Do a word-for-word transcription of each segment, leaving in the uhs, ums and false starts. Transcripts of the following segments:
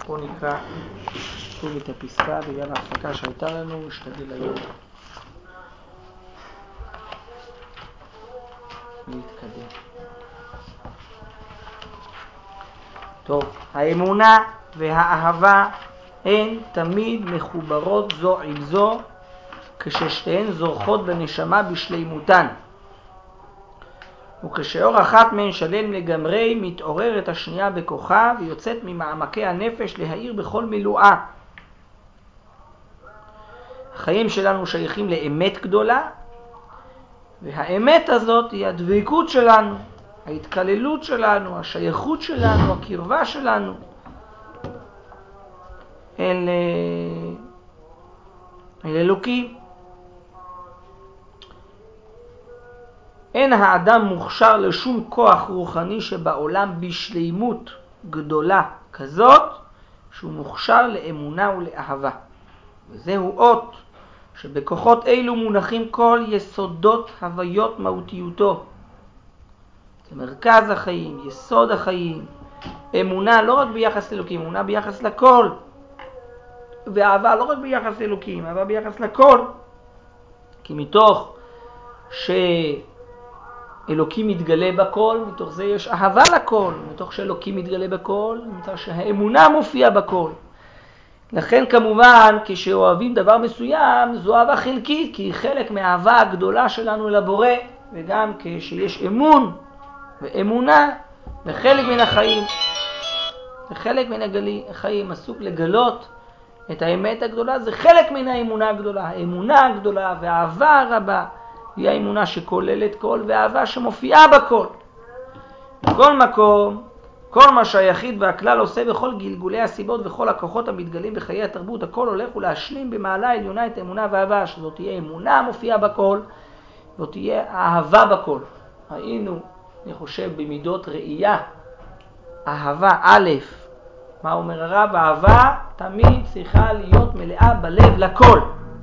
בואו נקרא שוב את הפסקה בגלל ההפסקה שהייתה לנו, נשתדל היום להתקדם. טוב, האמונה והאהבה הן תמיד מחוברות זו עם זו, כששתיהן זורחות בנשמה בשלימותן. וכשאור אחת מהן שלם לגמרי, מתעוררת השנייה בכוחה ויוצאת ממעמקי הנפש להאיר בכל מילואה. החיים שלנו שייכים לאמת גדולה, והאמת הזאת היא הדבקות שלנו, ההתקללות שלנו, השייכות שלנו, הקרבה שלנו אל, אל אלוקים. אין האדם מוכשר לשום כוח רוחני שבעולם בשלימות גדולה כזאת שהוא מוכשר לאמונה ולאהבה. וזהו אות שבכוחות אלו מונחים כל יסודות הוויות מהותיותו. זה מרכז החיים, יסוד החיים. אמונה לא רק ביחס לאלוקים, אמונה ביחס לכל. ואהבה לא רק ביחס לאלוקים, אהבה ביחס לכל. כי מתוך שאלוקים מתגלה בכל, מתוך זה יש אהבה לכל. מתוך שאלוקים מתגלה בכל, מתוך שהאמונה מופיעה בכל. לכן כמובן כשאוהבים דבר מסוים זו אהבה חלקית, כי היא חלק מהאהבה הגדולה שלנו לבורא, וגם כשיש אמון ואמונה וחלק מן החיים, וחלק מן החיים עסוק לגלות את האמת הגדולה, זה חלק מן האמונה הגדולה. האמונה הגדולה והאהבה הרבה היא האמונה שכוללת כל, והאהבה שמופיעה בכל. בכל מקום, כל מה שהיחיד והכלל עושה בכל גלגולי הסיבות וכל הכוחות המתגלים בחיי התרבות, הכל הולך ולהשלים במעלה העליונה את אמונה ואהבה, שזאת תהיה אמונה מופיעה בכל, זאת תהיה אהבה בכל. ראינו, אני חושב, במידות ראייה, אהבה א', מה אומר הרב? אהבה תמיד צריכה להיות מלאה בלב לכל.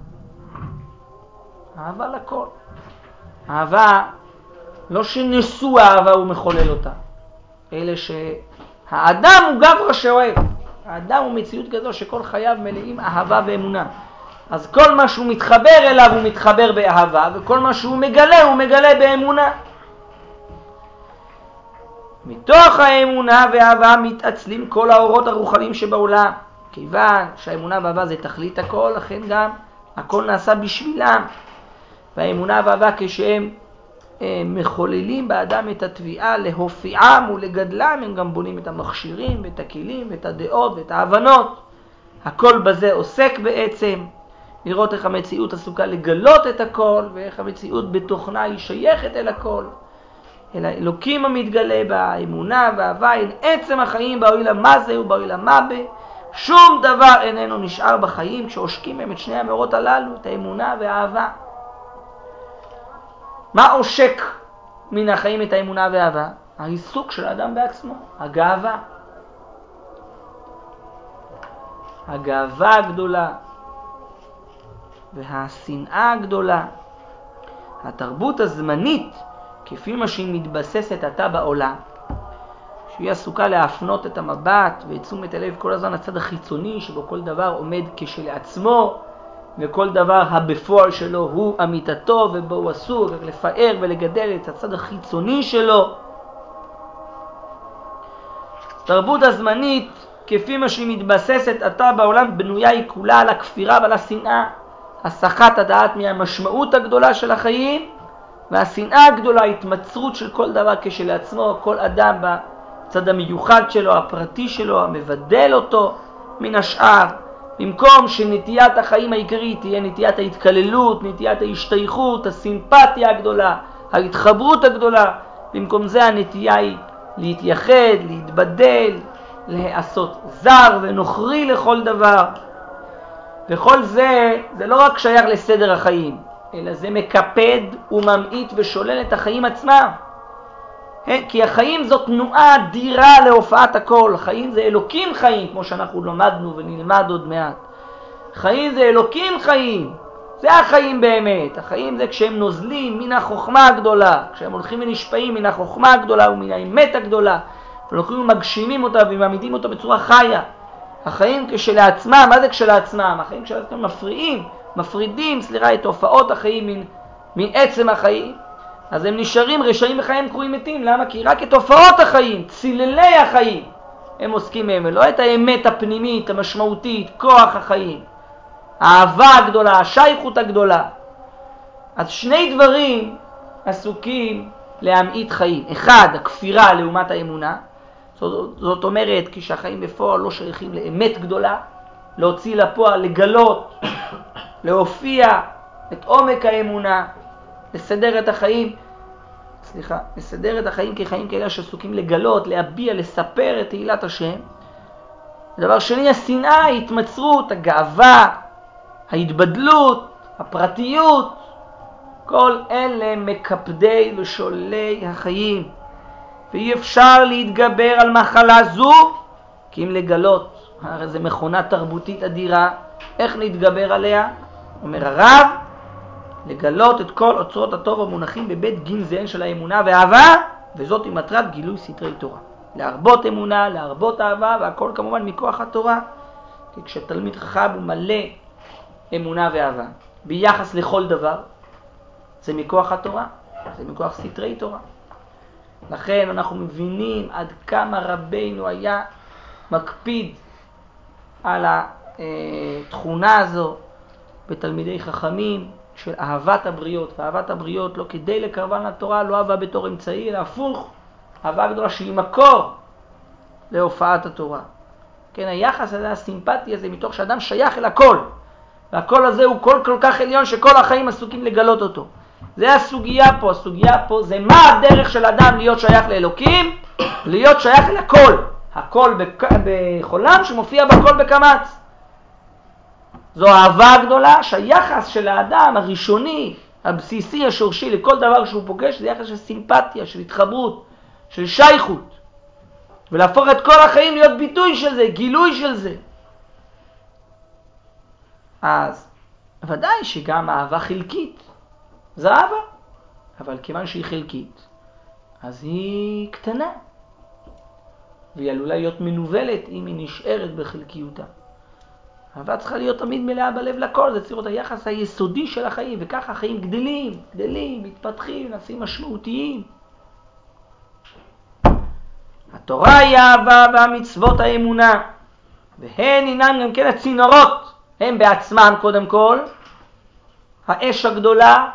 אהבה לכל. אהבה, לא שנשוא האהבה הוא מחולל אותה, אלא שהאדם הוא גבר שאוהב. האדם הוא מציאות כזו שכל חייו מלאים אהבה ואמונה. אז כל מה שהוא מתחבר אליו הוא מתחבר באהבה, וכל מה שהוא מגלה הוא מגלה באמונה. מתוך האמונה והאהבה מתעצלים כל האורות הרוחניים שבעולם. כיוון שהאמונה והאהבה זה תכלית הכל, לכן גם הכל נעשה בשבילם. והאמונה והאהבה כשהם מחוללים באדם את התביעה להופיעם ולגדלם, הם גם בונים את המכשירים ואת הכלים ואת הדעות ואת ההבנות. הכל בזה עוסק בעצם, לראות איך המציאות עסוקה לגלות את הכל, ואיך המציאות בתוכנה היא שייכת אל הכל, אל האלוקים המתגלה בה. האמונה והאהבה הן עצם החיים בעולם מה זה ובעולם מה בה. שום דבר איננו נשאר בחיים כשעושקים מהם את שני המאורות הללו, את האמונה והאהבה. מה עושק מן החיים את האמונה והאהבה? העיסוק של האדם בעצמו, הגאווה. הגאווה הגדולה והשנאה הגדולה. התרבות הזמנית, כפי מה שהיא מתבססת עתה בעולם, שהיא עסוקה להפנות את המבט ואת תשומת הלב כל הזמן הצד החיצוני, שבו כל דבר עומד כשלעצמו, וכל דבר הבפועל שלו הוא אמיתתו, ובו הוא עסוק לפאר ולגדל את הצד החיצוני שלו. תרבות הזמנית, כפי מה שהיא מתבססת עתה בעולם, בנויה היא כולה על הכפירה ועל השנאה. הסחת הדעת מהמשמעות הגדולה של החיים, והשנאה הגדולה, התמצרות של כל דבר כשלעצמו, כל אדם בצד המיוחד שלו, הפרטי שלו, המבדל אותו מן השאר. במקום שנטיית החיים העיקרית תהיה נטיית ההתקללות, נטיית ההשתייכות, הסימפתיה הגדולה, ההתחברות הגדולה, במקום זה הנטייה היא להתייחד, להתבדל, לעשות זר ונוכרי לכל דבר. וכל זה, זה לא רק שייך לסדר החיים, אלא זה מקפד וממעיט ושולל את החיים עצמם. כי החיים זו תנועה אדירה להופעת הכל. חיים זה אלוקים חיים, כמו שאנחנו למדנו ונלמד עוד מעט. חיים זה אלוקים חיים. זה החיים באמת. החיים זה כשהם נוזלים מן החוכמה הגדולה, כשהם הולכים ונשפעים מן החוכמה הגדולה ומן האמת הגדולה, והולכים ומגשימים אותה ומעמידים אותה בצורה חיה. החיים כשלעצמם, מה זה כשלעצמם? החיים כשלעצמם מפריעים, מפרידים, סליחה, את תופעות החיים מעצם החיים. אז הם נשארים רשעים וחיים קרויים מתים. למה? כי רק את תופעות החיים, ציללי החיים, הם עוסקים מהם, ולא את האמת הפנימית, המשמעותית, כוח החיים, האהבה הגדולה, השייכות הגדולה. אז שני דברים עסוקים להמעיט חיים. אחד, הכפירה לעומת האמונה. זאת, זאת אומרת, כשהחיים בפועל לא שייכים לאמת גדולה, להוציא לפועל, לגלות, להופיע את עומק האמונה, לסדר את החיים, סליחה, לסדר את החיים כחיים כאלה שעסוקים לגלות, להביע, לספר את תהילת השם. דבר שני, השנאה, ההתמצרות, הגאווה, ההתבדלות, הפרטיות, כל אלה מקפדי ושולי החיים. ואי אפשר להתגבר על מחלה זו, כי אם לגלות, הרי זה מכונה תרבותית אדירה, איך נתגבר עליה? אומר הרב, לגלות את כל אוצרות הטוב המונחים בבית גנזיהן של האמונה והאהבה, וזאת עם מטרת גילוי סתרי תורה. להרבות אמונה, להרבות אהבה, והכל כמובן מכוח התורה. כי כשתלמיד חכם הוא מלא אמונה ואהבה, ביחס לכל דבר, זה מכוח התורה, זה מכוח סתרי תורה. לכן אנחנו מבינים עד כמה רבינו היה מקפיד על התכונה הזו בתלמידי חכמים של אהבת הבריות. ואהבת הבריות לא כדי לקרבן לתורה, לא אהבה בתור אמצעי, אלא הפוך, אהבה גדולה שהיא מקור להופעת התורה. כן, היחס הזה, הסימפטי הזה, מתוך שאדם שייך אל הכל. והכל הזה הוא כל כל כך עליון שכל החיים עסוקים לגלות אותו. זה הסוגיה פה, הסוגיה פה זה מה הדרך של אדם להיות שייך לאלוקים, להיות שייך אל הכל. הכל בחולם שמופיע בכל בקמץ. זו אהבה גדולה שהיחס של האדם הראשוני, הבסיסי, השורשי, לכל דבר שהוא פוגש, זה יחס של סימפתיה, של התחברות, של שייכות. ולהפוך את כל החיים להיות ביטוי של זה, גילוי של זה. אז ודאי שגם אהבה חלקית, זה אהבה. אבל כיוון שהיא חלקית, אז היא קטנה. והיא עלולה להיות מנובלת אם היא נשארת בחלקיותה. אהבה צריכה להיות תמיד מלאה בלב לכל, זה צריך להיות היחס היסודי של החיים, וככה החיים גדלים, גדלים, מתפתחים, נעשים משמעותיים. התורה היא האהבה והמצוות האמונה, והן אינן גם כן הצינורות, הם בעצמם קודם כל, האש הגדולה,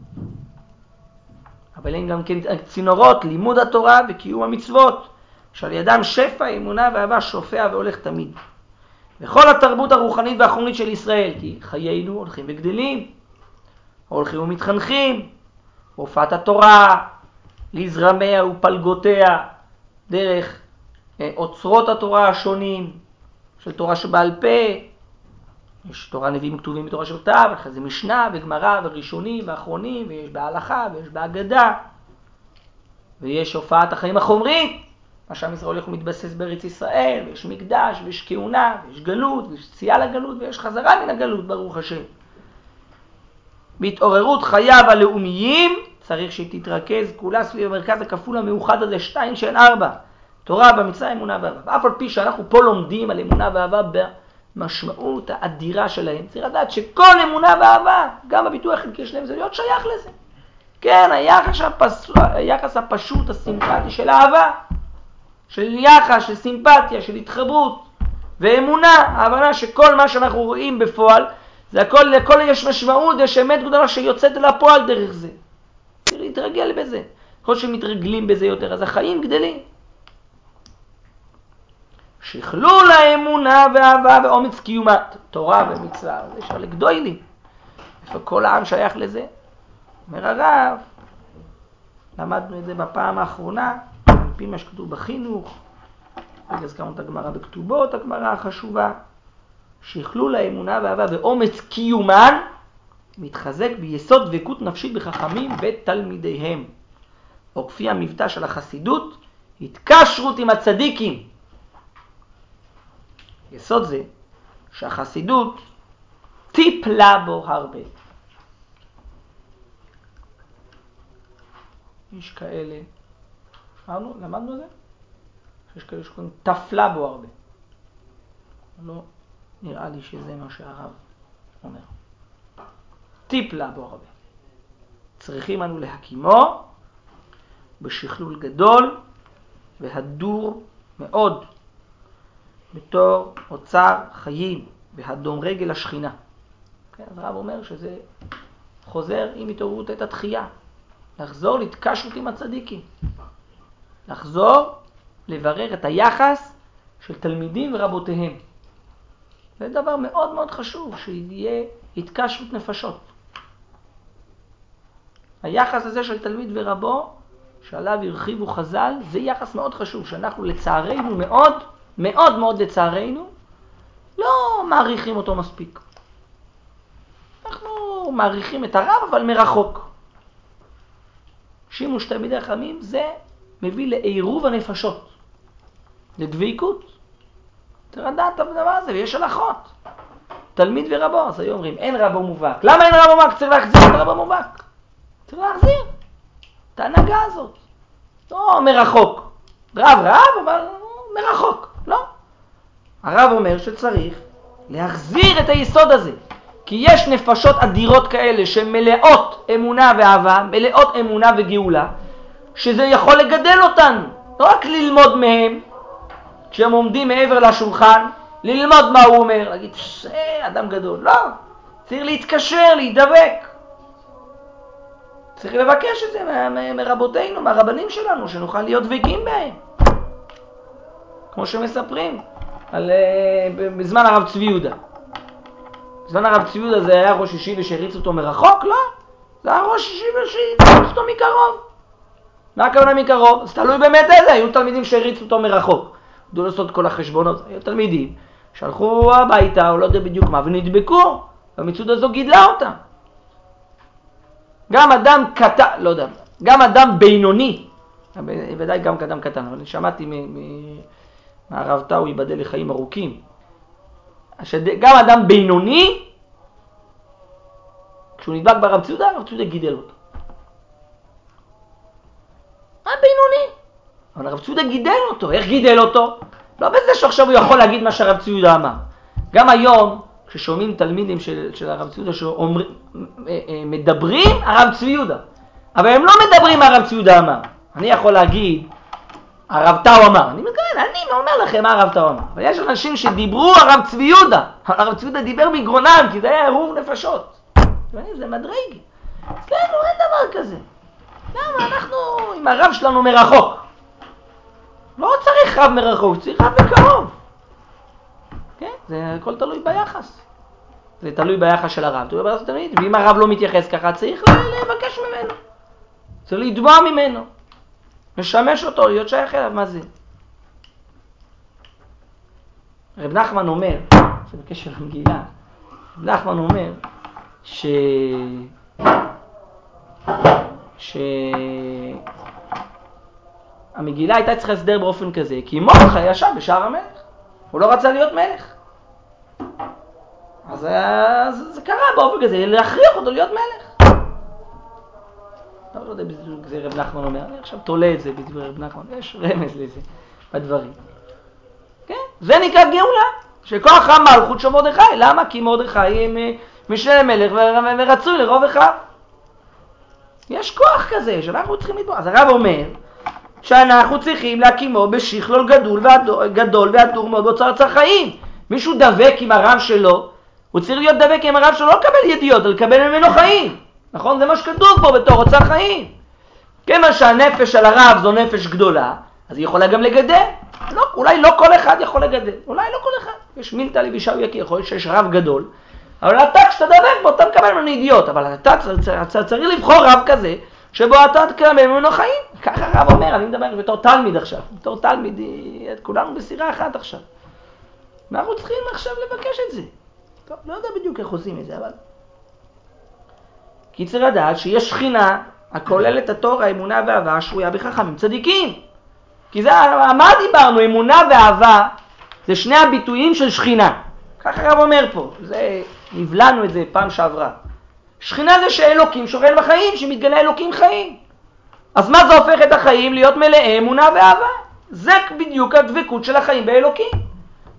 אבל הם גם כן צינורות, לימוד התורה וקיום המצוות, שעל ידם שפע, אמונה ואהבה שופע והולך תמיד. וכל התרבות הרוחנית והחומרית של ישראל, כי חיינו הולכים וגדלים, הולכים ומתחנכים, הופעת התורה, לזרמיה ופלגותיה, דרך אוצרות התורה השונים, של תורה שבעל פה, יש תורה נביאים כתובים בתורה של כתב, אחרי זה משנה וגמרא וראשונים ואחרונים, ויש בהלכה ויש בהגדה, ויש הופעת החיים החומרית, מה שעם ישראל הולך ומתבסס בארץ ישראל, ויש מקדש, ויש כהונה, ויש גלות, ויש צייה לגלות, ויש חזרה מן הגלות, ברוך השם. בהתעוררות חייו הלאומיים, צריך שתתרכז כולה סביב המרכז הכפול המאוחד הזה, שתיים שאין ארבע. תורה במצווה, אמונה ואהבה. אף על פי שאנחנו פה לומדים על אמונה ואהבה במשמעות האדירה שלהם, צריך לדעת שכל אמונה ואהבה, גם הביטוי החלקי שלהם, זה להיות שייך לזה. כן, היחס, הפס... היחס הפשוט, הסימפטי של אהבה, של יחס, של סימפתיה, של התחברות ואמונה, ההבנה שכל מה שאנחנו רואים בפועל, זה הכל, לכל יש משמעות, יש אמת גדולה שיוצאת אל הפועל דרך זה. צריך להתרגל בזה. ככל שמתרגלים בזה יותר, אז החיים גדלים. שכלול האמונה והאהבה ואומץ קיומת, תורה ומצווה, זה אפשר לגדולים. איפה כל העם שייך לזה? אומר הרב, למדנו את זה בפעם האחרונה, על פי מה שכתוב בחינוך, והזכרנו את הגמרא בכתובות, הגמרא החשובה, שכלול האמונה והאהבה ואומץ קיומן, מתחזק ביסוד דבקות נפשית בחכמים ותלמידיהם. או כפי המבטא של החסידות, התקשרות עם הצדיקים. יסוד זה שהחסידות טיפלה בו הרבה. יש כאלה, אמרנו, למדנו את זה? יש כאלה שקוראים תפלה בו הרבה. לא נראה לי שזה מה שהרב אומר. טיפלה בו הרבה. צריכים אנו להקימו בשכלול גדול והדור מאוד, בתור אוצר חיים, בהדום רגל השכינה. כן, אז הרב אומר שזה חוזר עם התעוררות את התחייה. לחזור להתקשרות עם הצדיקים. לחזור לברר את היחס של תלמידים ורבותיהם. זה דבר מאוד מאוד חשוב, שיהיה התקשרות נפשות. היחס הזה של תלמיד ורבו, שעליו הרחיבו חז"ל, זה יחס מאוד חשוב, שאנחנו לצערנו מאוד, מאוד מאוד לצערנו, לא מעריכים אותו מספיק. אנחנו מעריכים את הרב, אבל מרחוק. שימוש תלמידי חכמים זה מביא לעירוב הנפשות, לדביקות. תרדעת בדבר הזה, ויש הלכות. תלמיד ורבו, אז היו אומרים, אין רבו מובהק. למה אין רבו מובהק? צריך להחזיר את הרבו מובהק. צריך להחזיר את ההנהגה הזאת. לא מרחוק. רב רב, אבל מרחוק. לא. הרב אומר שצריך להחזיר את היסוד הזה. כי יש נפשות אדירות כאלה שמלאות אמונה ואהבה, מלאות אמונה וגאולה, שזה יכול לגדל אותנו. לא רק ללמוד מהם, כשהם עומדים מעבר לשולחן, ללמוד מה הוא אומר, להגיד, אה, אדם גדול. לא, צריך להתקשר, להידבק. צריך לבקש את זה מרבותינו, מהרבנים שלנו, שנוכל להיות דבקים בהם. כמו שמספרים, על, בזמן הרב צבי יהודה. בזמן הרב צבי יהודה זה היה ראש ישיבה שהריץ אותו מרחוק? לא. זה היה ראש ישיבה שהריץ אותו מקרוב. מה הכוונה מקרוב? אז תלוי באמת איזה, היו תלמידים שהריצו אותו מרחוק. ידעו לעשות כל החשבונות. היו תלמידים שהלכו הביתה, או לא יודע בדיוק מה, ונדבקו, והמציאות הזו גידלה אותם. גם אדם קטן, לא יודע, גם אדם בינוני, ודאי גם אדם קטן, אבל אני שמעתי מהרב טאו ייבדל לחיים ארוכים, שגם אדם בינוני, כשהוא נדבק ברב ציודה, הרב ציודה גידל אותו. מה בינוני? אבל הרב ציודה גידל אותו. איך גידל אותו? לא בזה שעכשיו הוא יכול להגיד מה שהרב ציודה אמר. גם היום, כששומעים תלמידים של, של הרב ציודה שמדברים, הרב ציודה. אבל הם לא מדברים מה הרב ציודה אמר. אני יכול להגיד, הרב טאו אמר. אני מתכוון, אני אומר לכם מה הרב טאו אמר. אבל יש אנשים שדיברו הרב ציודה. הרב ציודה דיבר מגרונם, כי זה היה עירוב נפשות. זה מדרג. אצלנו אין דבר כזה. למה? אנחנו עם הרב שלנו מרחוק. לא צריך רב מרחוק, צריך רב מקרוב. כן? זה הכל תלוי ביחס. זה תלוי ביחס של הרב. תלוי ביחס תמיד. ואם הרב לא מתייחס ככה, צריך לבקש ממנו. צריך לדבוע ממנו. משמש אותו, להיות שייך אליו. מה זה? רב נחמן אומר, זה בקשר למגילה, רב נחמן אומר, ש... ש... המגילה הייתה צריכה לסדר באופן כזה, כי מרדכי ישב בשער המלך. הוא לא רצה להיות מלך. אז זה, זה קרה באופן כזה, להכריח אותו להיות מלך. לא יודע בדיוק זה רב נחמן אומר, אני עכשיו תולה את זה בדברי רב נחמן, יש רמז לזה בדברים. כן? זה נקרא גאולה, שכוח המלכות של מרדכי. למה? כי מרדכי משנה מלך ורצוי לרוב אחיו. יש כוח כזה שאנחנו צריכים לתבוע. אז הרב אומר שאנחנו צריכים להקימו בשכלול גדול גדול והדור מאוד באוצר חיים. מישהו דבק עם הרב שלו, הוא צריך להיות דבק עם הרב שלו, לא לקבל ידיעות, אלא לקבל ממנו חיים. נכון? זה מה שכתוב פה בתור אוצר חיים. כמה שהנפש של הרב זו נפש גדולה, אז היא יכולה גם לגדל. לא, אולי לא כל אחד יכול לגדל, אולי לא כל אחד. יש מילתא לבישאו יקיר, יכול להיות שיש רב גדול, אבל אתה כשאתה דבק בו, אתה מקבל ממנו ידיעות, אבל אתה צריך לבחור רב כזה, שבו אתה תקבל ממנו חיים. ככה הרב אומר, אני מדבר בתור תלמיד עכשיו, בתור תלמיד, כולנו בסירה אחת עכשיו. ואנחנו צריכים עכשיו לבקש את זה. טוב, לא יודע בדיוק איך עושים את זה, אבל... כי צריך לדעת שיש שכינה הכוללת התור, האמונה והאהבה, שרויה בחכמים צדיקים. כי זה, מה דיברנו? אמונה ואהבה, זה שני הביטויים של שכינה. ככה הרב אומר פה, זה, נבלענו את זה פעם שעברה. שכינה זה שאלוקים שוכן בחיים, שמתגלה אלוקים חיים. אז מה זה הופך את החיים להיות מלאי אמונה ואהבה? זה בדיוק הדבקות של החיים באלוקים.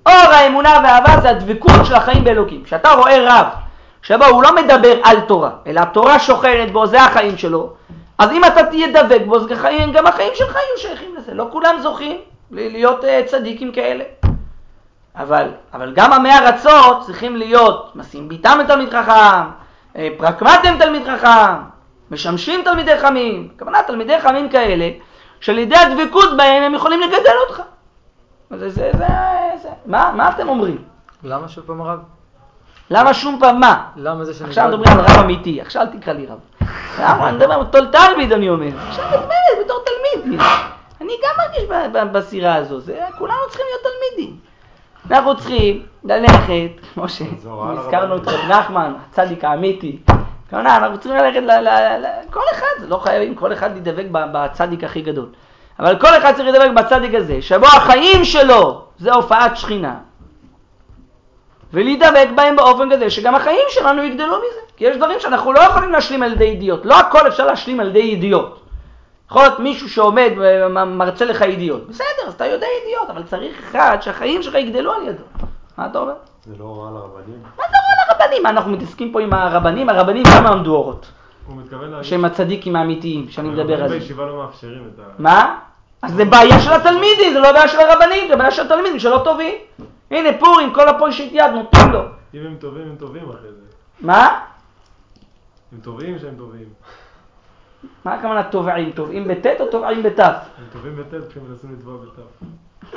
אור האמונה והאהבה זה הדבקות של החיים באלוקים. כשאתה רואה רב, שבו הוא לא מדבר על תורה, אלא התורה שוכנת בו, זה החיים שלו, אז אם אתה תהיה דבק בו, אז גם החיים שלך יהיו שייכים לזה. לא כולם זוכים להיות צדיקים כאלה. אבל, אבל גם עמי ארצות צריכים להיות משים ביתם לתלמיד חכם, פרקמטים תלמיד חכם, משמשים תלמידי חמים. הכוונה תלמידי חמים כאלה, שעל ידי הדבקות בהם הם יכולים לגדל אותך. זה, זה, זה, זה. מה, מה אתם אומרים? למה שוב פעם הרב? למה שום פעם מה? למה זה שאני... עכשיו מדברים על רב אמיתי, עכשיו אל תקרא לי רב. למה? אני מדבר בתור תלמיד, אני אומר. עכשיו את אומרת, בתור תלמיד. אני גם מרגיש בסירה הזו, זה, כולנו צריכים להיות תלמידים. אנחנו צריכים ללכת, כמו שהזכרנו את רב נחמן, הצדיק האמיתי. כמובן, אנחנו צריכים ללכת ל... ל, ל כל אחד, זה לא חייבים, כל אחד להידבק בצדיק הכי גדול. אבל כל אחד צריך להידבק בצדיק הזה, שבו החיים שלו זה הופעת שכינה. ולהידבק בהם באופן כזה שגם החיים שלנו יגדלו מזה. כי יש דברים שאנחנו לא יכולים להשלים על ידי ידיעות. לא הכל אפשר להשלים על ידי ידיעות. יכול להיות מישהו שעומד ומרצה לך ידיעות. בסדר, אז אתה יודע ידיעות, אבל צריך אחד שהחיים שלך יגדלו על ידו. מה אתה אומר? זה לא רע לרבנים. מה זה רע לרבנים? מה אנחנו מתעסקים פה עם הרבנים? הרבנים כמה עמדו אורות. הוא מתכוון להגיד... שהם הצדיקים האמיתיים, שאני מדבר על זה. הרבנים בישיבה לא מאפשרים את ה... מה? אז זה בעיה של התלמידים, זה לא בעיה של הרבנים, זה בעיה של התלמידים שלא טובים. הנה פורים, כל הפוישת יד נותנים לו. אם הם טובים, הם טובים אחרי זה. מה? הם טובים שהם טובים. מה הכוונה טובעים? טובעים בטט או טובעים בטף? הם טובים בטט כשהם מנסים לטבוע בטף.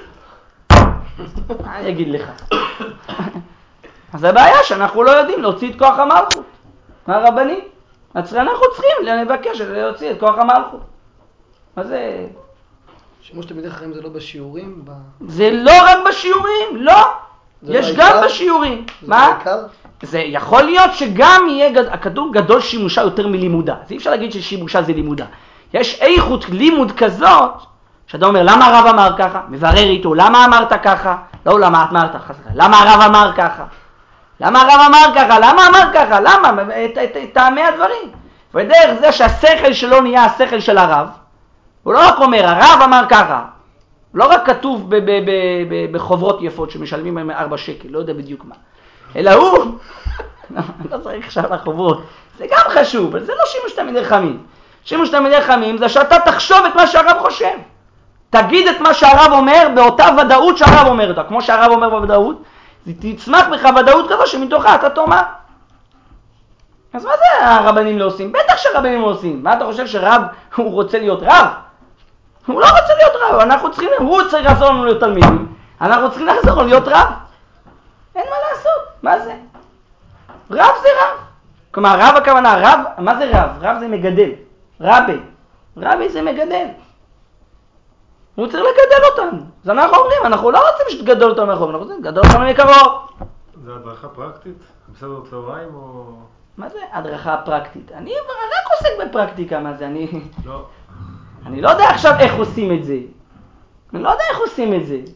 מה אני אגיד לך? אז הבעיה שאנחנו לא יודעים להוציא את כוח המלכות מהרבנים. אז אנחנו צריכים לבקש להוציא את כוח המלכות. מה זה? שימוש תלמידי חכמים זה לא בשיעורים? ב... זה לא רק בשיעורים, לא. יש גם בשיעורים. זה מה? בעיקר? זה יכול להיות שגם יהיה, הכתוב גדול שימושה יותר מלימודה. אז אי אפשר להגיד ששימושה זה לימודה. יש איכות לימוד כזאת, שאתה אומר, למה הרב אמר ככה? מברר איתו, למה אמרת ככה? לא, למה את אמרת ככה? למה הרב אמר ככה? למה הרב אמר ככה? למה אמר ככה? למה? את, את, את טעמי הדברים. ודרך זה שהשכל שלו נהיה השכל של הרב, הוא לא רק אומר, הרב אמר ככה. לא רק כתוב ב- ב- ב- ב- בחוברות יפות שמשלמים בהם ארבע שקל, לא יודע בדיוק מה. אלא הוא, לא צריך עכשיו לחוברות, זה גם חשוב, אבל זה לא שימוש תלמידי חכמים. שימוש תלמידי חכמים זה שאתה תחשוב את מה שהרב חושב. תגיד את מה שהרב אומר באותה ודאות שהרב אומר אותה. כמו שהרב אומר בוודאות, זה תצמח בך ודאות כזו שמתוכה אתה תאמר. אז מה זה הרבנים לא עושים? בטח שהרבנים לא עושים. מה אתה חושב שרב הוא רוצה להיות רב? הוא לא רוצה להיות רב, אנחנו צריכים, הוא צריך לעזור לנו להיות תלמידים, אנחנו צריכים לעזור לנו להיות רב. אין מה לעשות, מה זה? רב זה רב. כלומר, רב הכוונה, רב, מה זה רב? רב זה מגדל, רבי. רבי זה מגדל. הוא צריך לגדל אותנו. אז אנחנו אומרים, אנחנו לא רוצים שתגדל אותנו מאחור, אנחנו רוצים לגדל אותנו מקרוב. זה הדרכה פרקטית? בסדר צהריים או... מה זה הדרכה פרקטית? אני רק עוסק בפרקטיקה, מה זה? אני... לא. אני לא יודע עכשיו איך עושים את זה. אני לא יודע איך עושים את זה.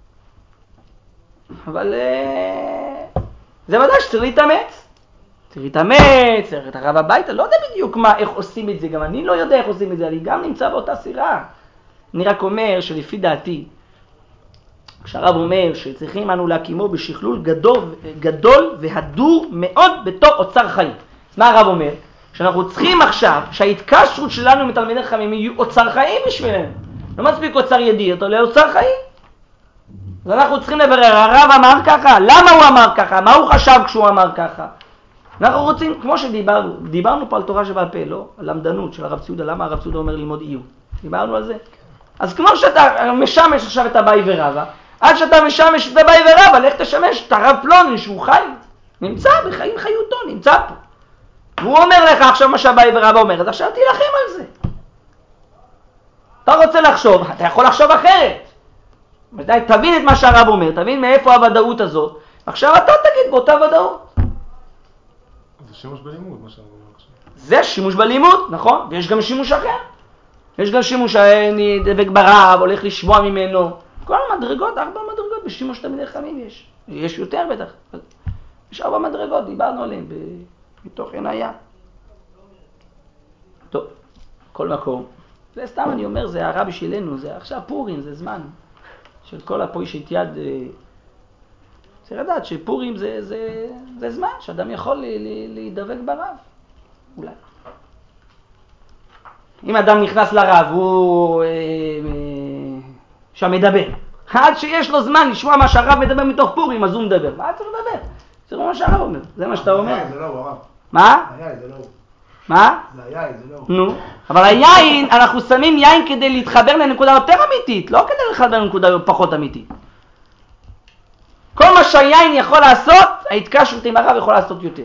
אבל זה ודאי שצריך להתאמץ. צריך להתאמץ, צריך את הרב הביתה, לא יודע בדיוק מה, איך עושים את זה. גם אני לא יודע איך עושים את זה, אני גם נמצא באותה סירה. אני רק אומר שלפי דעתי, כשהרב אומר שצריכים אנו להקימו בשכלול גדול, גדול והדור מאוד בתור אוצר חיים. אז מה הרב אומר? שאנחנו צריכים עכשיו שההתקשרות שלנו עם תלמידי חכמים יהיו אוצר חיים בשבילנו. לא מספיק אוצר ידיעות, אלא אוצר חיים. אז אנחנו צריכים לברר, הרב אמר ככה, למה הוא אמר ככה, מה הוא חשב כשהוא אמר ככה. אנחנו רוצים, כמו שדיברנו, דיברנו פה על תורה שבעל פה, לא? על למדנות של הרב ציודה, למה הרב ציודה אומר ללמוד איוב. דיברנו על זה. אז כמו שאתה משמש עכשיו את הבאי ורבא, עד שאתה משמש את הבאי ורבא, לך תשמש את הרב פלוני שהוא חי. נמצא בחיים חיותו, נמצא פה. והוא אומר לך עכשיו מה שהבאי ורבא אומר, אז עכשיו תילחם על זה. אתה רוצה לחשוב, אתה יכול לחשוב אחרת. תבין את מה שהרב אומר, תבין מאיפה הוודאות הזאת. עכשיו אתה תגיד באותה ודאות. זה שימוש בלימוד, מה שהרב אומר עכשיו. זה שימוש בלימוד, נכון? ויש גם שימוש אחר. יש גם שימוש שאני דבק ברב, הולך לשמוע ממנו. כל המדרגות, ארבע מדרגות בשימוש תלמידי חכמים יש. יש יותר בטח. יש ארבע מדרגות, דיברנו עליהן מתוך עיניה. טוב, כל מקום. זה סתם אני אומר, זה הרע בשבילנו, זה עכשיו פורים, זה זמן של כל הפוישת יד צריך לדעת שפורים זה, זה, זה זמן שאדם יכול להידבק ברב, אולי. אם אדם נכנס לרב, הוא אה, אה, שם מדבר. עד שיש לו זמן לשמוע מה שהרב מדבר מתוך פורים, אז הוא מדבר. מה צריך לדבר? זה מה שהרב אומר, זה מה שאתה אומר. זה לא הוא, הרב. מה? היין, זה לא הוא. מה? זה היין, זה לא הוא. נו, אבל היין, אנחנו שמים יין כדי להתחבר לנקודה יותר אמיתית, לא כדי להתחבר לנקודה פחות אמיתית. כל מה שהיין יכול לעשות, ההתקשרות עם הרב יכול לעשות יותר.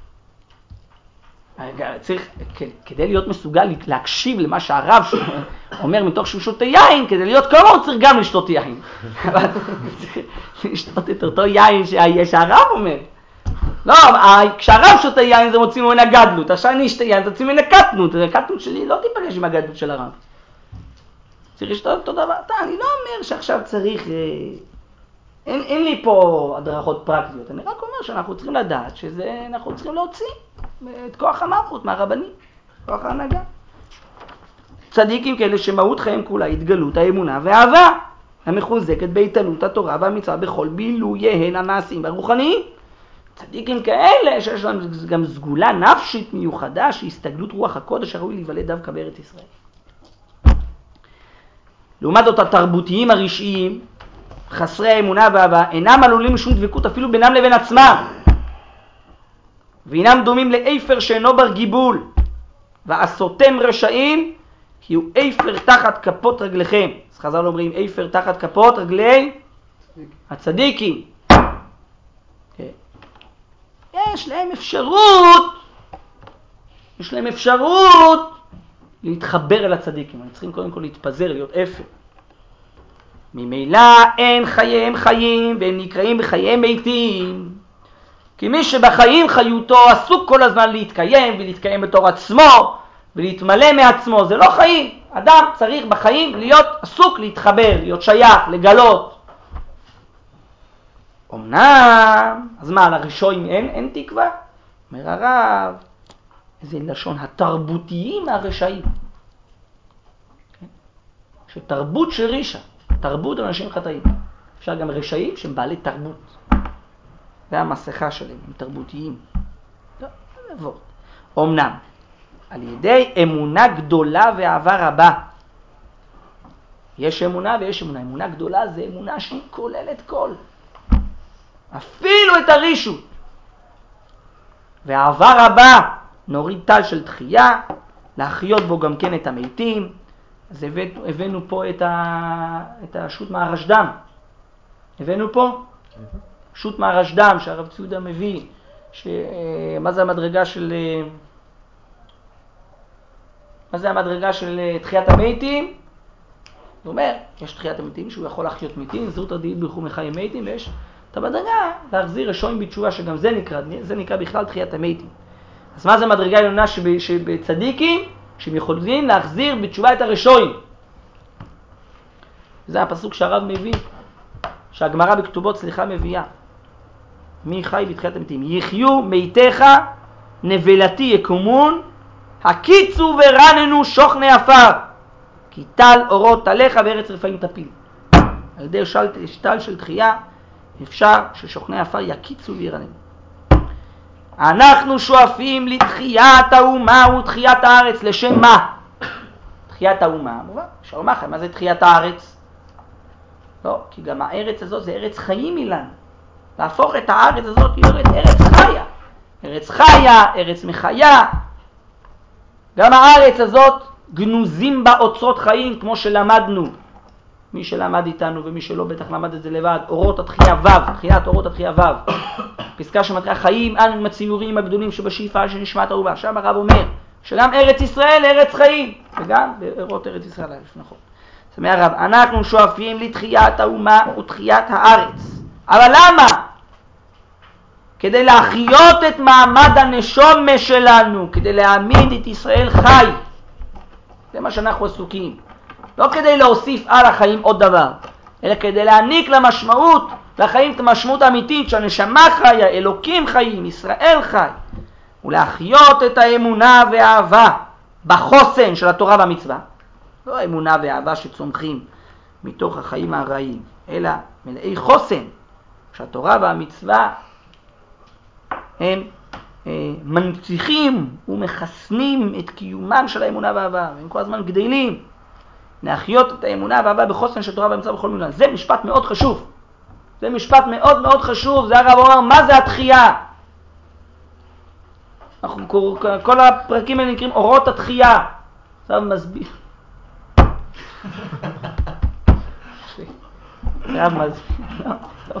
צריך, כדי להיות מסוגל להקשיב למה שהרב אומר מתוך שהוא שותה יין, כדי להיות כמה הוא צריך גם לשתות יין. אבל לשתות את אותו יין שהרב אומר. לא, כשהרב שותה יין זה מוציא ממנה גדלות, עכשיו אני אשתה יין זה מוציא ממנה קטנות, הקטנות שלי לא תיפגש עם הגדלות של הרב. צריך לשתות אותו דבר. אני לא אומר שעכשיו צריך, אין, אין לי פה הדרכות פרקטיות, אני רק אומר שאנחנו צריכים לדעת שאנחנו צריכים להוציא את כוח המלכות מהרבנים, כוח ההנהגה. צדיקים כאלה שמהות חיים כולה התגלות האמונה והאהבה, המחוזקת בהתעלות התורה והמצווה בכל בילוייהן המעשים והרוחניים. צדיקים כאלה שיש להם גם סגולה נפשית מיוחדה, שהסתגלות רוח הקודש הראוי להיוולד דווקא בארץ ישראל. לעומת זאת התרבותיים הרשעיים, חסרי האמונה והאהבה, אינם עלולים לשום דבקות אפילו בינם לבין עצמם, ואינם דומים לאפר שאינו בר גיבול, ועשותם רשעים כי הוא אפר תחת כפות רגליכם. אז חז"ל אומרים אפר תחת כפות רגלי הצדיקים. יש להם אפשרות, יש להם אפשרות להתחבר אל הצדיקים. הם צריכים קודם כל להתפזר, להיות אפר. ממילא אין חייהם חיים והם נקראים בחייהם מתים. כי מי שבחיים חיותו עסוק כל הזמן להתקיים ולהתקיים בתור עצמו ולהתמלא מעצמו, זה לא חיים. אדם צריך בחיים להיות עסוק להתחבר, להיות שייך, לגלות. אמנם, אז מה, לראשונים אין, אין תקווה? אומר הרב, זה לשון התרבותיים הרשעים. שתרבות של רישה, תרבות אנשים חטאים. אפשר גם רשעים שהם בעלי תרבות. זה המסכה שלהם, הם תרבותיים. לא, זה עבור. אמנם, על ידי אמונה גדולה ואהבה רבה. יש אמונה ויש אמונה. אמונה גדולה זה אמונה שהיא כוללת כל. אפילו את הרישות. ואהבה רבה נוריד טל של תחייה, להחיות בו גם כן את המתים. אז הבאנו, הבאנו פה את, ה, את השו"ת מהרשד"ם. הבאנו פה? שו"ת מהרשד"ם שהרב ציודה מביא. ש, מה זה המדרגה של... מה זה המדרגה של תחיית המתים? הוא אומר, יש תחיית המתים שהוא יכול להחיות מתים, זהות הדין ברכו מחיים מתים, ויש את המדרגה להחזיר רשעים בתשובה, שגם זה נקרא, זה נקרא בכלל תחיית המתים. אז מה זה המדרגה העליונה שב, שבצדיקים, שהם יכולים להחזיר בתשובה את הרשעים? זה הפסוק שהרב מביא, שהגמרא בכתובות סליחה מביאה. מי חי בתחיית המתים? יחיו מתיך נבלתי יקומון, הקיצו ורננו שוכני עפר, כי טל אורות עליך וארץ רפאים תפיל. על ידי שתל, שתל של תחייה אפשר ששוכני עפר יקיצו וירננו. אנחנו שואפים לתחיית האומה ותחיית הארץ. לשם מה? תחיית האומה, שאומר לכם, מה זה תחיית הארץ? לא, כי גם הארץ הזאת זה ארץ חיים אילן. להפוך את הארץ הזאת להיות ארץ חיה. ארץ חיה, ארץ מחיה. גם הארץ הזאת גנוזים בה אוצרות חיים, כמו שלמדנו. מי שלמד איתנו ומי שלא בטח למד את זה לבד. אורות התחייה ו', תחיית אורות התחייה ו'. פסקה שמתחילה חיים אנו עם הציורים הגדולים שבשאיפה שנשמת אהובה. שם הרב אומר שגם ארץ ישראל ארץ חיים. וגם באורות ארץ ישראל, נכון. זאת אומרת הרב, אנחנו שואפים לתחיית האומה ותחיית הארץ. אבל למה? כדי להחיות את מעמד הנשומה שלנו, כדי להעמיד את ישראל חי. זה מה שאנחנו עסוקים. לא כדי להוסיף על החיים עוד דבר, אלא כדי להעניק למשמעות, לחיים את המשמעות האמיתית שהנשמה חיה, אלוקים חיים, ישראל חי. ולהחיות את האמונה והאהבה בחוסן של התורה והמצווה. לא האמונה והאהבה שצומחים מתוך החיים הרעים, אלא מלאי חוסן, שהתורה והמצווה הם אה, מנציחים ומחסנים את קיומם של האמונה והאהבה, והם כל הזמן גדלים להחיות את האמונה והאהבה בחוסן של תורה והמצווה בכל מילה. זה משפט מאוד חשוב. זה משפט מאוד מאוד חשוב. זה הרב אומר, מה זה התחייה? אנחנו, כל הפרקים האלה נקראים אורות התחייה. עכשיו מסביר. הרב מסביר. לא, לא.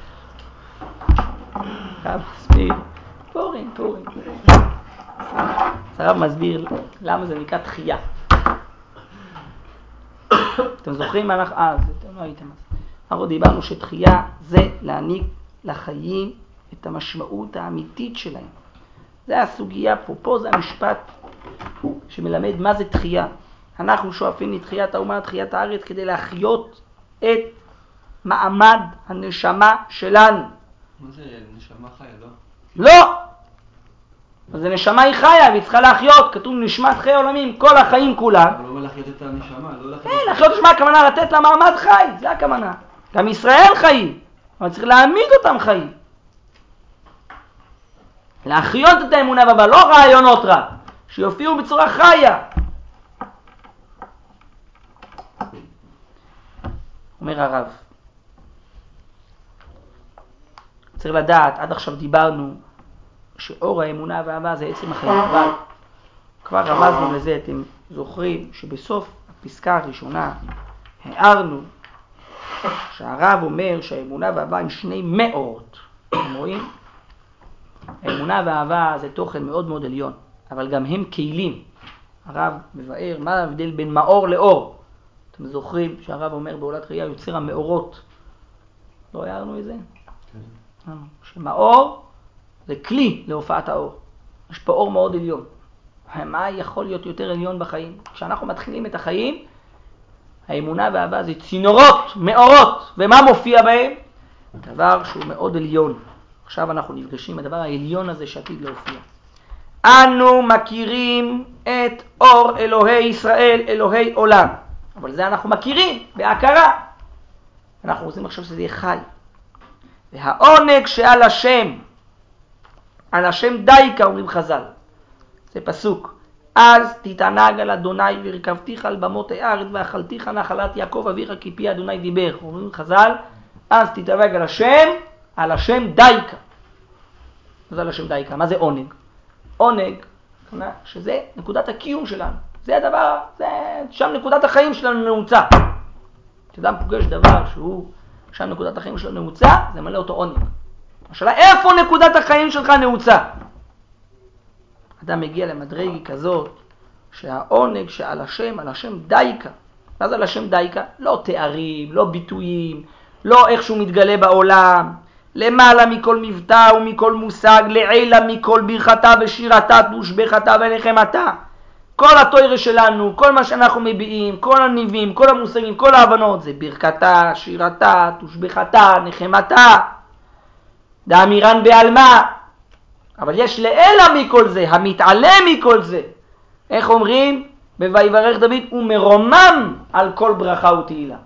הרב מסביר. פורים, פורים. הרב מסביר למה זה נקרא תחייה. אתם זוכרים מה אנחנו... אה, אתם לא הייתם אז. אנחנו דיברנו שתחייה זה להעניק לחיים את המשמעות האמיתית שלהם. זה הסוגיה פה. פה זה המשפט שמלמד מה זה תחייה. אנחנו שואפים לתחיית האומה, תחיית הארץ, כדי להחיות את מעמד הנשמה שלנו. מה זה נשמה חיה, לא? לא! אז הנשמה היא חיה והיא צריכה להחיות. כתוב נשמת חיי עולמים, כל החיים כולם. אבל לא אומר להחיות את הנשמה, לא להחיות... כן, להחיות את הנשמה, הכוונה לתת לה מעמד חי, זה הכוונה. גם ישראל חיים, אבל צריך להעמיד אותם חיים. להחיות את האמונה, אבל לא רעיונות רק, שיופיעו בצורה חיה. אומר הרב, צריך לדעת, עד עכשיו דיברנו, שאור האמונה והאהבה זה עצם החיים. אבל כבר רמזנו לזה, אתם זוכרים שבסוף הפסקה הראשונה הערנו שהרב אומר שהאמונה והאהבה הם שני מאורות. אתם רואים? האמונה והאהבה זה תוכן מאוד מאוד עליון, אבל גם הם כלים. הרב מבאר מה ההבדל בין מאור לאור. אתם זוכרים שהרב אומר בעולת ראייה יוצר המאורות. לא הערנו את זה? כן. שמאור זה כלי להופעת האור. יש פה אור מאוד עליון. מה יכול להיות יותר עליון בחיים? כשאנחנו מתחילים את החיים, האמונה והאהבה זה צינורות, מאורות. ומה מופיע בהם? דבר שהוא מאוד עליון. עכשיו אנחנו נפגשים הדבר העליון הזה שעתיד להופיע. אנו מכירים את אור אלוהי ישראל, אלוהי עולם. אבל זה אנחנו מכירים, בהכרה. אנחנו רוצים עכשיו שזה יהיה חי. והעונג שעל השם, על השם דייקה, אומרים חז"ל. זה פסוק. אז תתענג על אדוני ורכבתיך על במות הארץ ואכלתיך נחלת יעקב אביך כי פי אדוני דיבר. אומרים חז"ל, אז תתענג על השם, על השם דייקה. מה זה על השם דייקה? מה זה עונג? עונג, שזה נקודת הקיום שלנו. זה הדבר, זה, שם נקודת החיים שלנו נעוצה. כשאדם פוגש דבר שהוא, שם נקודת החיים שלנו נעוצה, זה מלא אותו עונג. השאלה, איפה נקודת החיים שלך נעוצה? אדם מגיע למדרגה כזאת, שהעונג שעל השם, על השם דייקה. מה זה על השם דייקה? לא תארים, לא ביטויים, לא איך שהוא מתגלה בעולם, למעלה מכל מבטא ומכל מושג, לעילה מכל ברכתה ושירתה, תושבחתה ונחמתה. כל התורה שלנו, כל מה שאנחנו מביעים, כל הניבים, כל המושגים, כל ההבנות, זה ברכתה, שירתה, תושבחתה, נחמתה, דאמירן בעלמה. אבל יש לאלה מכל זה, המתעלה מכל זה. איך אומרים? בויברך דוד, ומרומם על כל ברכה ותהילה.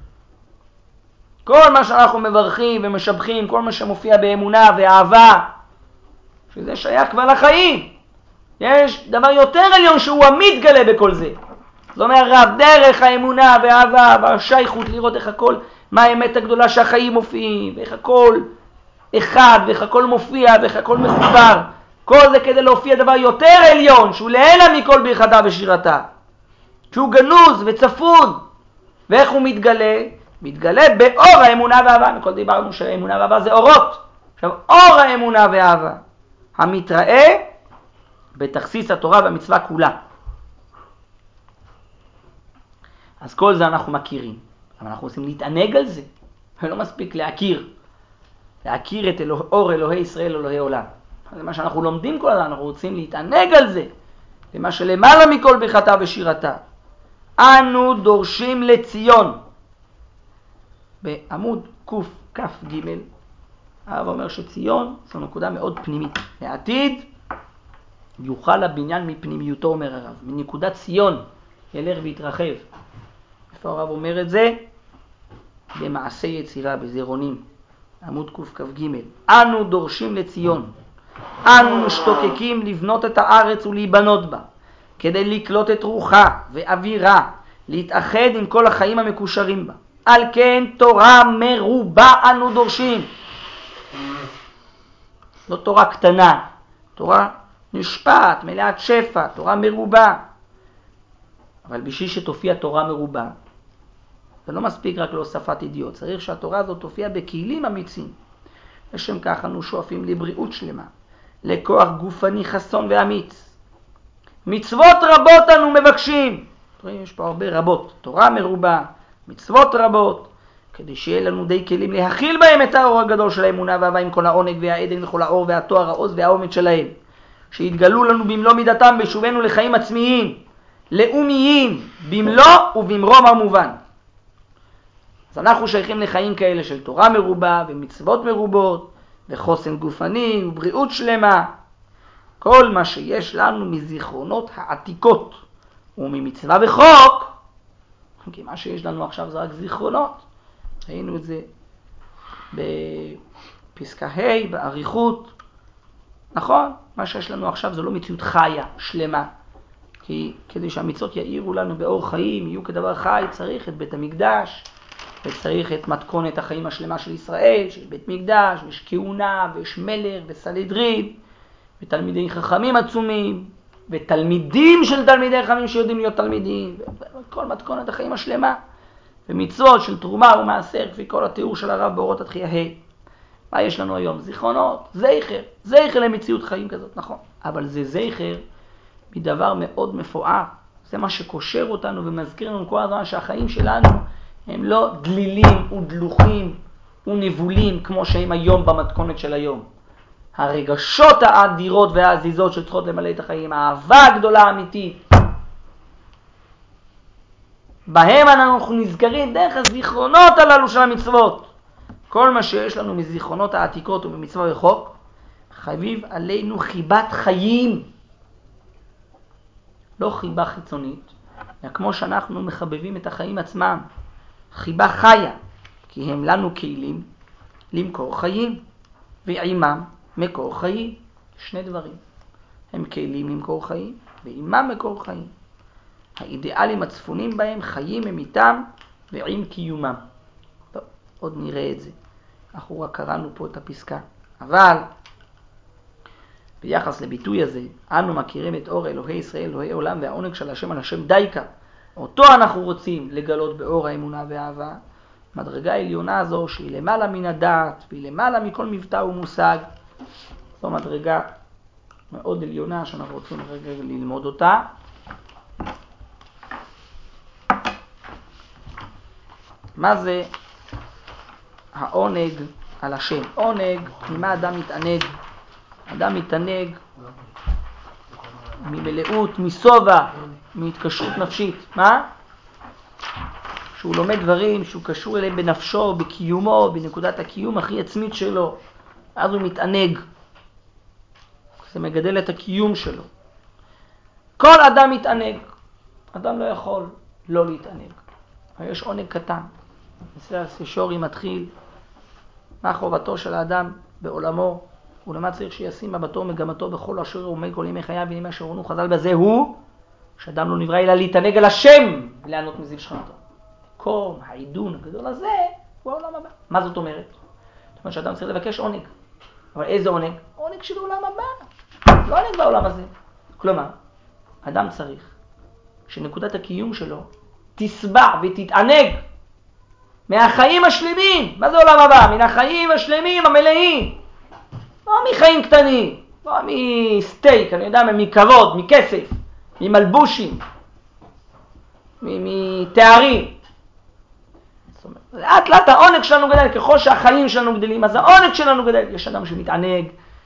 כל מה שאנחנו מברכים ומשבחים, כל מה שמופיע באמונה ואהבה, שזה שייך כבר לחיים. יש דבר יותר עליון שהוא המתגלה בכל זה. זאת אומרת, רב, דרך האמונה והאהבה והשייכות לראות איך הכל, מה האמת הגדולה שהחיים מופיעים, ואיך הכל אחד, ואיך הכל מופיע, ואיך הכל מחובר. כל זה כדי להופיע דבר יותר עליון, שהוא לעילה מכל ברכתה ושירתה. שהוא גנוז וצפון. ואיך הוא מתגלה? מתגלה באור האמונה והאהבה. מכל דיברנו שהאמונה והאהבה זה אורות. עכשיו, אור האמונה והאהבה המתראה בתכסיס התורה והמצווה כולה. אז כל זה אנחנו מכירים. אבל אנחנו רוצים להתענג על זה. ולא מספיק להכיר. להכיר את אלוה, אור אלוהי ישראל, אלוהי עולם. זה מה שאנחנו לומדים כל הזמן. אנחנו רוצים להתענג על זה. למה שלמעלה מכל ברכתה ושירתה. אנו דורשים לציון. בעמוד קוף כף ג' הרב אומר שציון זו נקודה מאוד פנימית. לעתיד יוכל הבניין מפנימיותו, אומר הרב. מנקודת ציון ילך ויתרחב. איפה הרב אומר את זה? במעשה יצירה, בזירונים. עמוד קכ"ג. אנו דורשים לציון, אנו משתוקקים לבנות את הארץ ולהיבנות בה, כדי לקלוט את רוחה ואווירה, להתאחד עם כל החיים המקושרים בה. על כן תורה מרובה אנו דורשים. לא תורה קטנה, תורה נשפט, מלאת שפע, תורה מרובה. אבל בשביל שתופיע תורה מרובה, זה לא מספיק רק להוספת ידיעות, צריך שהתורה הזאת תופיע בכלים אמיצים. לשם כך אנו שואפים לבריאות שלמה, לכוח גופני חסון ואמיץ. מצוות רבות אנו מבקשים. רואים, יש פה הרבה רבות, תורה מרובה, מצוות רבות, כדי שיהיה לנו די כלים להכיל בהם את האור הגדול של האמונה והאהבה עם כל העונג והעדן וכל האור והתואר, העוז והעומד שלהם, שיתגלו לנו במלוא מידתם בשובנו לחיים עצמיים, לאומיים, במלוא ובמרום המובן. אז אנחנו שייכים לחיים כאלה של תורה מרובה ומצוות מרובות וחוסן גופני ובריאות שלמה. כל מה שיש לנו מזיכרונות העתיקות וממצווה וחוק, כי מה שיש לנו עכשיו זה רק זיכרונות. ראינו את זה בפסקה ה' בעריכות. נכון, מה שיש לנו עכשיו זה לא מציאות חיה, שלמה. כי כדי שהמצוות יאירו לנו באור חיים, יהיו כדבר חי, צריך את בית המקדש, וצריך את מתכונת החיים השלמה של ישראל, של בית מקדש, ויש כהונה, ויש מלך וסנהדרין, ותלמידי חכמים עצומים, ותלמידים של תלמידי חכמים שיודעים להיות תלמידים, וכל מתכונת החיים השלמה, ומצוות של תרומה ומעשר, כפי כל התיאור של הרב באורות התחייה ה'. מה יש לנו היום? זיכרונות, זכר, זכר למציאות חיים כזאת, נכון. אבל זה זכר מדבר מאוד מפואר. זה מה שקושר אותנו ומזכיר לנו כל הזמן שהחיים שלנו הם לא דלילים ודלוחים ונבולים כמו שהם היום במתכונת של היום. הרגשות האדירות והעזיזות שצריכות למלא את החיים, האהבה הגדולה האמיתית, בהם אנחנו נזכרים דרך הזיכרונות הללו של המצוות. כל מה שיש לנו מזיכרונות העתיקות וממצווה וחוק, חביב עלינו חיבת חיים. לא חיבה חיצונית, אלא כמו שאנחנו מחבבים את החיים עצמם, חיבה חיה, כי הם לנו כלים למקור חיים, ועימם מקור חיים. שני דברים, הם כלים למקור חיים, ועימם מקור חיים. האידיאלים הצפונים בהם חיים הם איתם ועם קיומם. טוב, עוד נראה את זה. אנחנו רק קראנו פה את הפסקה. אבל ביחס לביטוי הזה, אנו מכירים את אור אלוהי ישראל, אלוהי עולם, והעונג של השם על השם דייקה. אותו אנחנו רוצים לגלות באור האמונה והאהבה. מדרגה עליונה הזו שהיא למעלה מן הדעת והיא למעלה מכל מבטא ומושג. זו מדרגה מאוד עליונה שאנחנו רוצים רגע ללמוד אותה. מה זה העונג על השם? עונג, ממה אדם מתענג? אדם מתענג ממלאות, מסובה, מהתקשרות נפשית. מה? שהוא לומד דברים שהוא קשור אליהם בנפשו, בקיומו, בנקודת הקיום הכי עצמית שלו. אז הוא מתענג. זה מגדל את הקיום שלו. כל אדם מתענג. אדם לא יכול לא להתענג. יש עונג קטן. אצל הסישורי מתחיל מה חובתו של האדם בעולמו, ולמה צריך שישים מבטו מגמתו בכל אשר הוא עומד כל ימי חייו וימי אשר עונו. חז"ל בזה הוא שאדם לא נברא אלא להתענג על השם וליהנות מזיו שכנתו. כל העידון הגדול הזה הוא העולם הבא. מה זאת אומרת? זאת אומרת שאדם צריך לבקש עונג. אבל איזה עונג? עונג של העולם הבא. לא עונג בעולם הזה. כלומר, אדם צריך שנקודת הקיום שלו תסבע ותתענג מהחיים השלמים. מה זה עולם הבא? מן החיים השלמים המלאים. לא מחיים קטנים, לא מסטייק, אני יודע, מכבוד, מכסף, ממלבושים, מתארים. לאט לאט העונג שלנו גדל, ככל שהחיים שלנו גדלים, אז העונג שלנו גדל. יש אדם שמתענג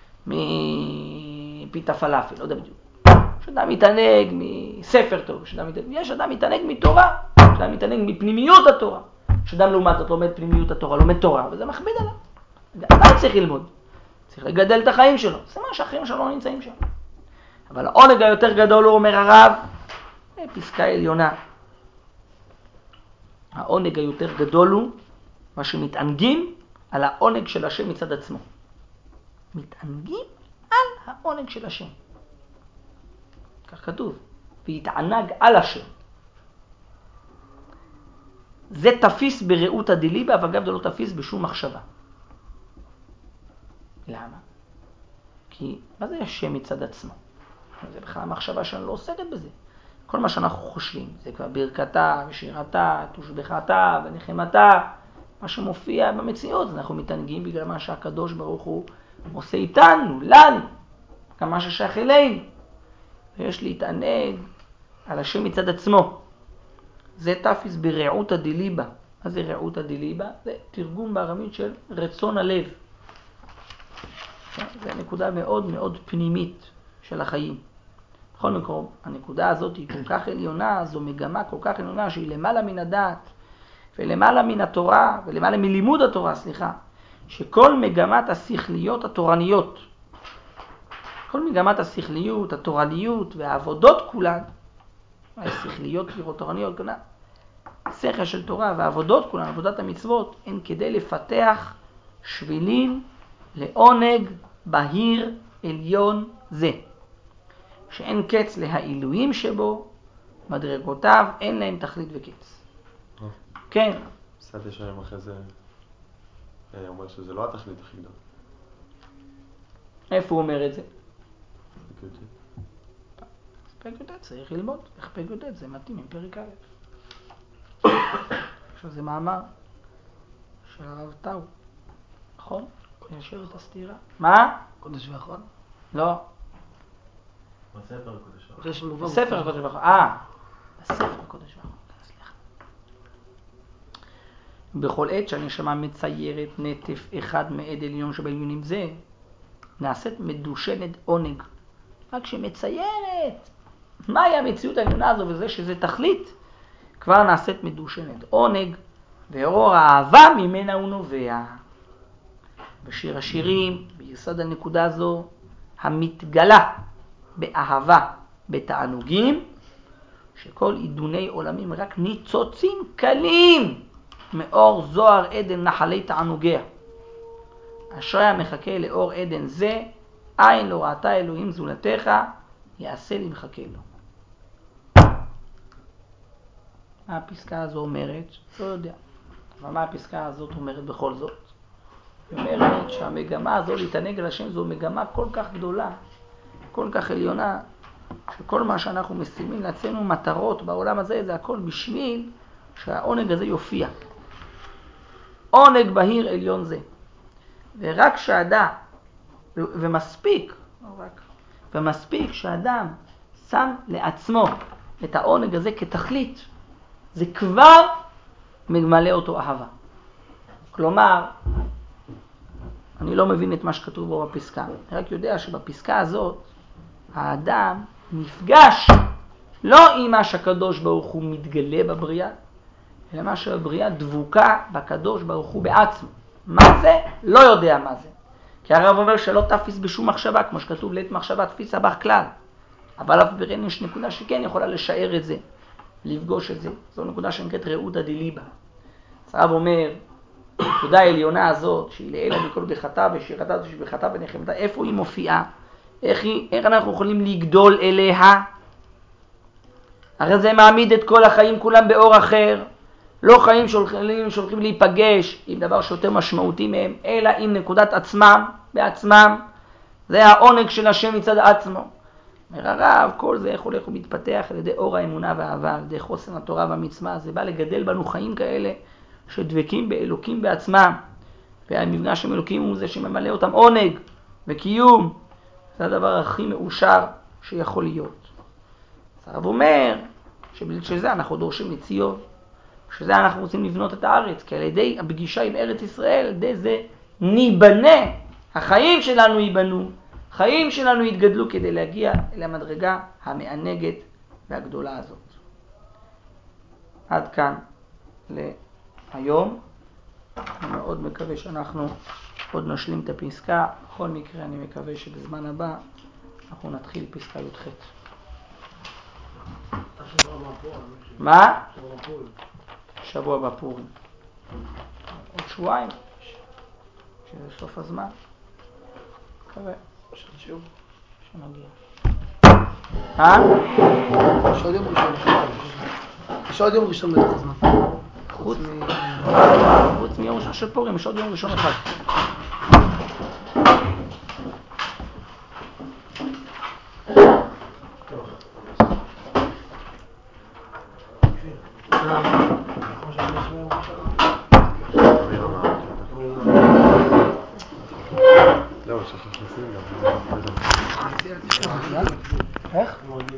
מפיתה פלאפל, לא יודע בדיוק. יש אדם מתענג מספר טוב, יש אדם מתענג, יש אדם מתענג מתורה, יש אדם מתענג מפנימיות התורה. יש אדם לעומת זאת לומד פנימיות התורה, לומד תורה, וזה מכביד עליו. אדם צריך ללמוד. צריך לגדל את החיים שלו. זה מה שהחיים שלו לא נמצאים שם. אבל העונג היותר גדול, הוא אומר הרב, פסקה עליונה. העונג היותר גדול הוא, מה שמתענגים, על העונג של השם מצד עצמו. מתענגים על העונג של השם. כך כתוב, והתענג על השם. זה תפיס בראות הדליבה, אבל גם זה לא תפיס בשום מחשבה. למה? כי מה זה השם מצד עצמו? זה בכלל המחשבה שאני לא עוסקת בזה. כל מה שאנחנו חושבים, זה כבר ברכתה ושירתה, תושבחתה ונחמתה, מה שמופיע במציאות, אנחנו מתענגים בגלל מה שהקדוש ברוך הוא עושה איתנו, לנו, גם מה ששייך אלינו. ויש להתענג על השם מצד עצמו. זה תפיס ברעות הדליבה. מה זה רעות הדליבה? זה תרגום בארמית של רצון הלב. זה נקודה מאוד מאוד פנימית של החיים. בכל מקום, הנקודה הזאת היא כל כך עליונה, זו מגמה כל כך עליונה שהיא למעלה מן הדעת ולמעלה מן התורה ולמעלה מלימוד התורה, סליחה, שכל מגמת השכליות התורניות, כל מגמת השכליות, התורניות והעבודות כולן, השכליות תורניות כולן, השכל של תורה והעבודות כולן, עבודת המצוות, הן כדי לפתח שבילים לעונג בהיר עליון זה. שאין קץ להעילויים שבו, מדרגותיו אין להם תכלית וקץ. כן. סעדי שנים אחרי זה אומר שזה לא התכלית הכי גדולה. איפה הוא אומר את זה? פרק י"ט. פרק י"ט צריך ללמוד. איך פרק י"ט? זה מתאים עם פרק א'. עכשיו זה מאמר של הרב טאו. נכון? יושב את הסתירה. מה? קודש ואחרון? לא. בספר הקודש ואחרון. בספר הקודש ואחרון. אה, בספר הקודש ואחרון. סליחה. בכל עת שהנשמה מציירת נטף אחד מעד עליון שבעליונים זה, נעשית מדושנת עונג. רק שמציירת מהי המציאות העליונה הזו וזה שזה תכלית, כבר נעשית מדושנת עונג, ואור האהבה ממנה הוא נובע. בשיר השירים, ביסוד הנקודה הזו, המתגלה באהבה, בתענוגים, שכל עידוני עולמים רק ניצוצים קלים מאור זוהר עדן נחלי תענוגיה. אשרי המחכה לאור עדן זה, עין לא ראתה אלוהים זולתך, יעשה לי מחכה לו. מה הפסקה הזו אומרת? לא יודע. אבל מה הפסקה הזאת אומרת בכל זאת? היא אומרת שהמגמה הזו להתענג על השם זו מגמה כל כך גדולה, כל כך עליונה, שכל מה שאנחנו משימים לעצמנו מטרות בעולם הזה, זה הכל בשביל שהעונג הזה יופיע. עונג בהיר עליון זה. ורק שאדם, ומספיק, רק, ומספיק שאדם שם לעצמו את העונג הזה כתכלית, זה כבר מגמלא אותו אהבה. כלומר, אני לא מבין את מה שכתוב בו בפסקה. אני רק יודע שבפסקה הזאת, האדם נפגש לא עם מה שהקדוש ברוך הוא מתגלה בבריאה, אלא מה שהבריאה דבוקה בקדוש ברוך הוא בעצמו. מה זה? לא יודע מה זה. כי הרב אומר שלא תפיס בשום מחשבה, כמו שכתוב לעת מחשבה תפיסה בך כלל. אבל אף ברן יש נקודה שכן יכולה לשער את זה, לפגוש את זה. זו נקודה שנקראת רעות הדליבה. הרב אומר, הנקודה העליונה הזאת, שהיא לעילה בכל בחטא ושירתה ושבחטא ונחמתה, איפה היא מופיעה? איך, היא, איך אנחנו יכולים לגדול אליה? הרי זה מעמיד את כל החיים כולם באור אחר. לא חיים שהולכים, שהולכים להיפגש עם דבר שיותר משמעותי מהם, אלא עם נקודת עצמם, בעצמם. זה העונג של השם מצד עצמו. אומר הרב, כל זה איך הולך ומתפתח על ידי אור האמונה והאהבה, על ידי חוסן התורה והמצווה. זה בא לגדל בנו חיים כאלה שדבקים באלוקים בעצמם. והמפגש עם אלוקים הוא זה שממלא אותם עונג וקיום. זה הדבר הכי מאושר שיכול להיות. הרב אומר שבשביל זה אנחנו דורשים לציון. בשביל זה אנחנו רוצים לבנות את הארץ, כי על ידי הפגישה עם ארץ ישראל, על ידי זה ניבנה, החיים שלנו ייבנו, החיים שלנו יתגדלו כדי להגיע אל המדרגה המענגת והגדולה הזאת. עד כאן להיום. אני מאוד מקווה שאנחנו עוד נשלים את הפסקה. בכל מקרה אני מקווה שבזמן הבא אנחנו נתחיל פסקה י"ח. מה? שבוע בפורים. עוד שבועיים. שזה סוף הזמן. מקווה. יש עוד שיעור? שנגיע. אה? יש עוד יום ראשון. יש עוד יום ראשון בתוך הזמן. חוץ חוץ מיום ראשון של פורים, יש עוד יום ראשון אחד. לא, שכח לשים גם. איך?